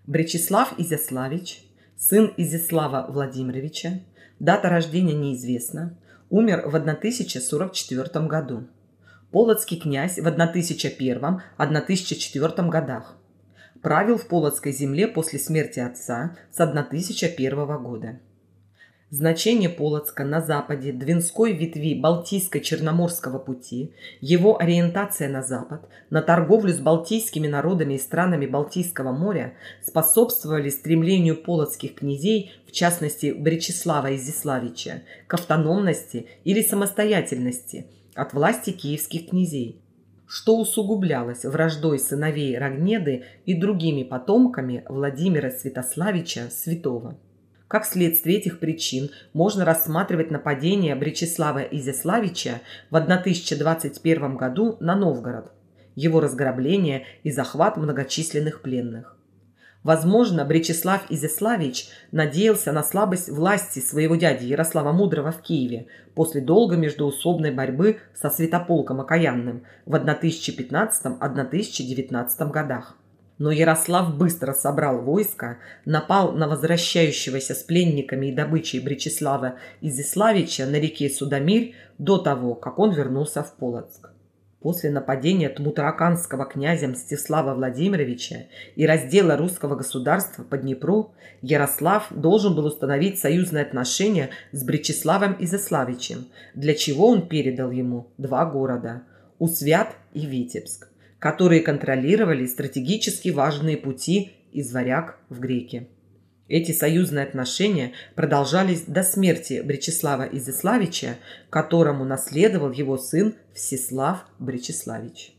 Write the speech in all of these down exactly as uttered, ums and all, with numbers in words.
Бречеслав Изяславич, сын Изяслава Владимировича, дата рождения неизвестна, умер в тысяча сорок четвёртом году. Полоцкий князь в тысяча первом — тысяча четвёртом годах. Правил в Полоцкой земле после смерти отца с тысяча первого года. Значение Полоцка на западе Двинской ветви Балтийско-Черноморского пути, его ориентация на запад, на торговлю с балтийскими народами и странами Балтийского моря способствовали стремлению полоцких князей, в частности Бречеслава Изяславича, к автономности или самостоятельности от власти киевских князей, что усугублялось враждой сыновей Рогнеды и другими потомками Владимира Святославича Святого. Как следствие этих причин можно рассматривать нападение Бречеслава Изяславича в тысяча двадцать первом году на Новгород, его разграбление и захват многочисленных пленных. Возможно, Бречеслав Изяславич надеялся на слабость власти своего дяди Ярослава Мудрого в Киеве после долгой междоусобной борьбы со Святополком Окаянным в тысяча пятнадцатом — тысяча девятнадцатом годах. Но Ярослав быстро собрал войско, напал на возвращающегося с пленниками и добычей Бречеслава Изяславича на реке Судомирь до того, как он вернулся в Полоцк. После нападения тмутараканского князя Мстислава Владимировича и раздела русского государства по Днепру, Ярослав должен был установить союзные отношения с Бречеславом Изяславичем, для чего он передал ему два города – Усвят и Витебск, которые контролировали стратегически важные пути из Варяг в Греки. Эти союзные отношения продолжались до смерти Бречеслава Изяславича, которому наследовал его сын Всеслав Бречеславич.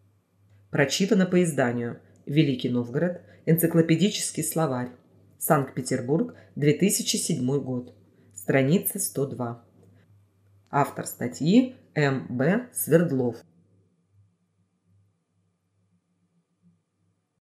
Прочитано по изданию Великий Новгород. Энциклопедический словарь. Санкт-Петербург, две тысячи седьмой год. Страница сто два. Автор статьи М Б Свердлов.